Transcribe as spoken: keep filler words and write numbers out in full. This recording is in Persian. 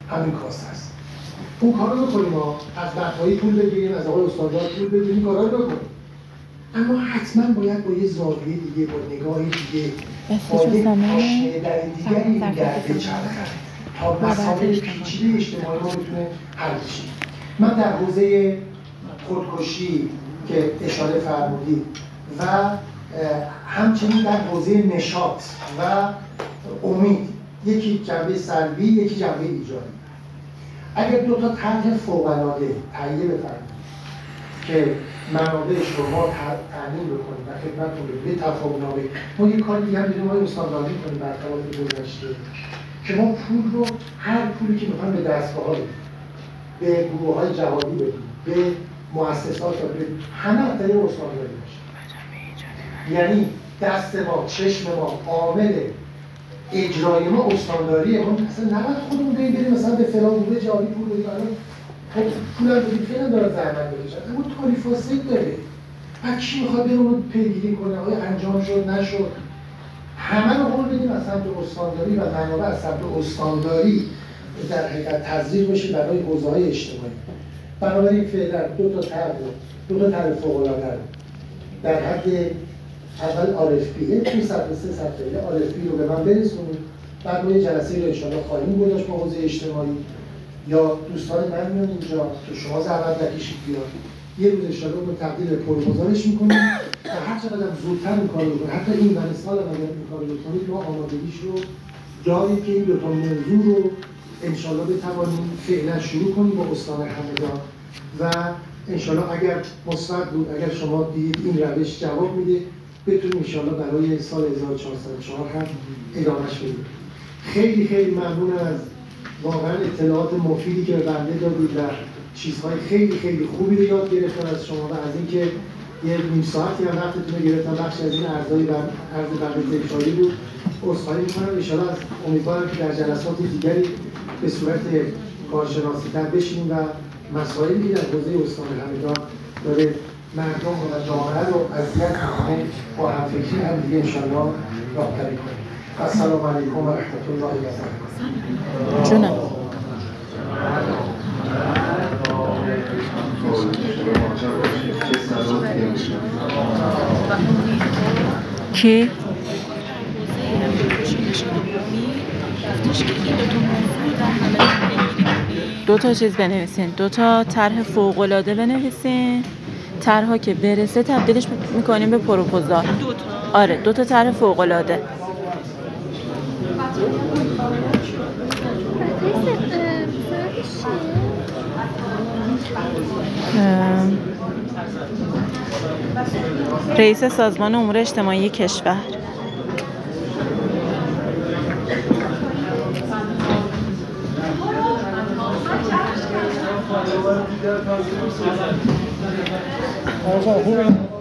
همین کاست هست. اون کار رو بکنیم ها، از بقایی پول بگیریم، از آقای استاندار پول بگیریم، کارا رو بکنیم. اما حتما باید با یه زاویه دیگه، با نگاه دیگه، با یک پاشنه در دیگری این گرده چرخه تا مسائل پیچیده اجتماعی ما بتونه حل بشه. من در حوزه خودکشی که اشاره فرمودید و همچنین در حوزه نشاط و امید، یکی جنبه سلبی، یکی جنبه ایجابی. اگر دو تا طرح فوق‌العاده تهیه بفرمایید که منابعش رو ما تامین بکنیم و خدمتتون به تفاهم‌نامه، ما یه کار دیگه هم دیدیم ما استانداردی کنیم برخلاف گذشته که ما پول رو، هر پولی که می‌خوایم به دستگاه‌ها بدیم، به گروه‌های جهادی بدیم، به مؤسسات بدیم، همه از طریق استانداردی باشه. یعنی دست ما، چشم ما، عامل اجرای ما استانداریه. ما اصلا نباید خودمون بریم بریم مثلا به فلان گروه جهادی پول بدیم، خب پول هم بدیم خیلی داره زحمت بکشن، اما تاریخ فاسد داره. بعد کی میخواد بره اونو پیگیری کنه؟ آیا انجام شد نشد؟ همه رو قول بدیم از سمت استانداری و منابع از سمت استانداری در حقیقت تزریق بشه برای حوزه‌های اجتماعی. بنابراین فعلا دو تا طرح دو تا طرح فوق‌العاده در حد اول آر اف پی، دو صفحه سه صفحه آر اف پی رو به من برسونید، بعد روی جلسه رو ان شاءالله خواهیم گذاشت با حوزه اجتماعی، یا دوستان من میان اینجا که شما زحمت نکشید بیاد، یه روز ان شاءالله رو تبدیل به پروپوزالش می‌کنیم و هر چقدر زودتر این کارو بکنید، حتی این سال اگر این کارو بکنید ما آمادگیش رو داریم که این دو تا موضوع رو ان شاءالله بتوانیم فعلا شروع کنیم با استان همدان و ان شاءالله اگر مثبت بود، اگر شما دیدید این روش جواب میده، بتونیم ان شاءالله برای سال هزار و چهارصد و چهار هم ادامهش بدیم. خیلی خیلی ممنونم از واقعا اطلاعات مفیدی که به بنده دادید و چیزهای خیلی خیلی خوبی رو یاد گرفتم از شما و از اینکه یه نیم ساعتی هم وقتتون رو گرفتم. بخشی از این عرضای عرض بنده تکراری بود، عذرخواهی می‌کنم. ان شاءالله امیدوارم که در جلسات دیگری به صورت کارشناسی‌تر بشیم و مسائلی که در حوزه استان همدان داره مردم و جامعه رو اذیت می‌کنه با همفکری هم دیگه ان شاءالله راهبری کنیم. السلام علیکم و رحمت الله و برکاته. جونم. کی؟ دو تا چیز بنویسین، دو تا طرح فوق‌العاده بنویسین. طرحا که برسه تبدیلش میکنیم به پروپوزال. آره دو تا طرح فوق‌العاده. رئیس سازمان امور اجتماعی کشور. آقا خوبه.